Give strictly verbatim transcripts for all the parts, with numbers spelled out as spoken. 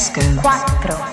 Disco quattro.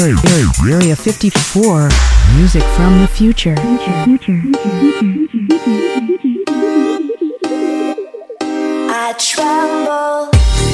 Area fifty-four, music from the future. I tremble.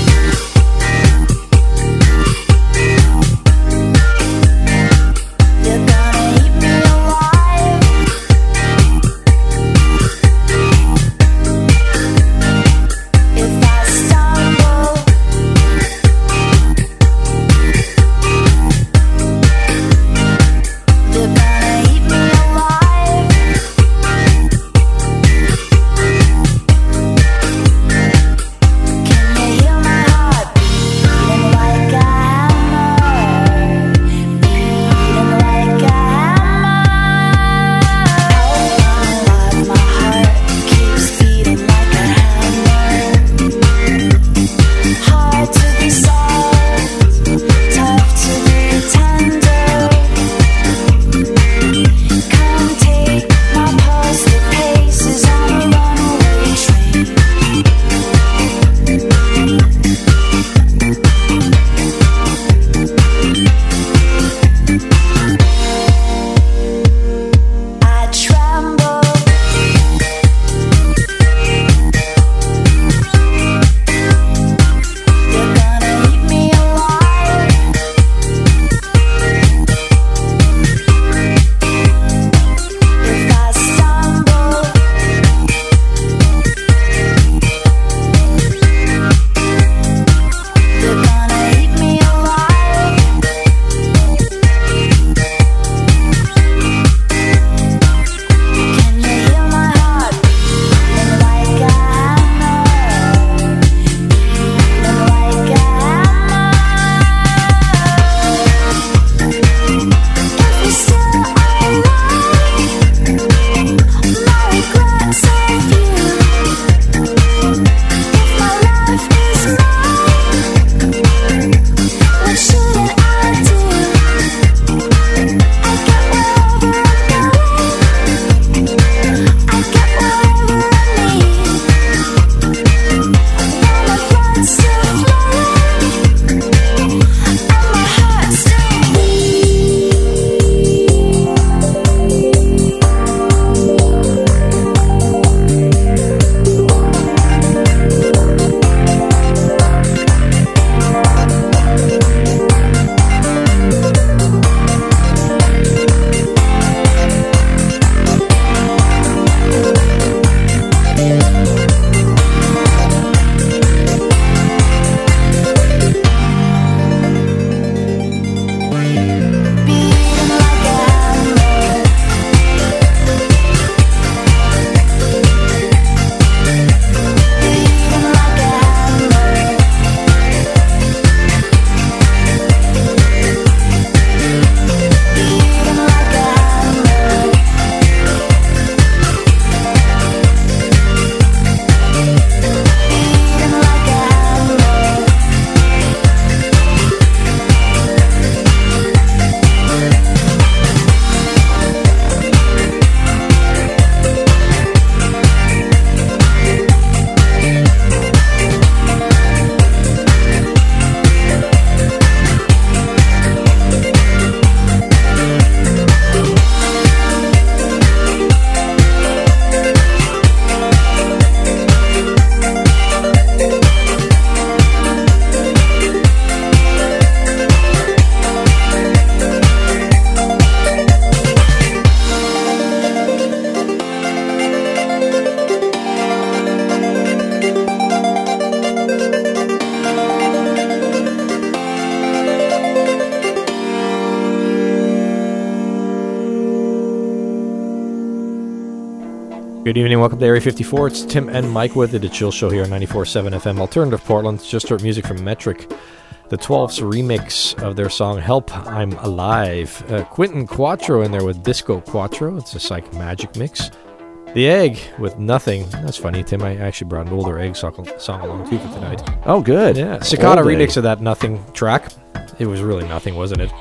Good evening, welcome to Area fifty-four. It's Tim and Mike with it, a chill show here on ninety-four point seven F M Alternative Portland. Just heard music from Metric, the twelfth's remix of their song Help, I'm Alive. Uh, Quentin Quattro in there with Disco Quattro. It's a Psych Magic mix. The Egg with Nothing. That's funny, Tim. I actually brought an older Egg song, song along too for tonight. Oh, good. Yeah, Cicada remix of that Nothing track. It was really nothing, wasn't it?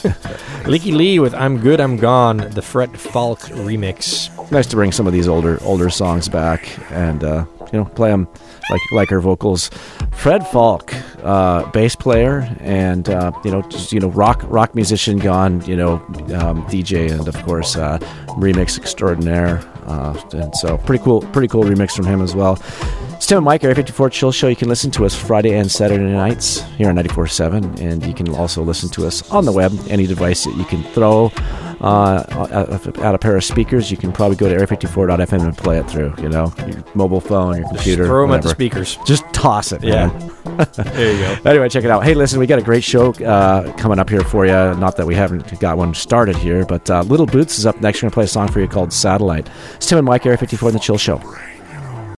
Leaky Lee with I'm Good, I'm Gone, the Fret Falk remix. Nice to bring some of these older older songs back and uh, you know, play them like like her vocals. Fred Falk, uh, bass player, and uh, you know, just you know, rock rock musician gone, you know, um, D J, and of course, uh, remix extraordinaire. Uh, and so, pretty cool, pretty cool remix from him as well. It's Tim and Mike, Area fifty-four Chill Show. You can listen to us Friday and Saturday nights here on ninety-four point seven, and you can also listen to us on the web, any device that you can throw uh, at, at a pair of speakers. You can probably go to area fifty-four dot f m and play it through, you know, your mobile phone, your computer. Just throw them whatever. at the speakers. Just toss it, Yeah. man. There you go. Anyway, check it out. Hey, listen, we got a great show uh, coming up here for you. Not that we haven't got one started here, but uh, Little Boots is up next. We're going to play a song for you called Satellite. It's Tim and Mike, Area fifty-four, The Chill Show.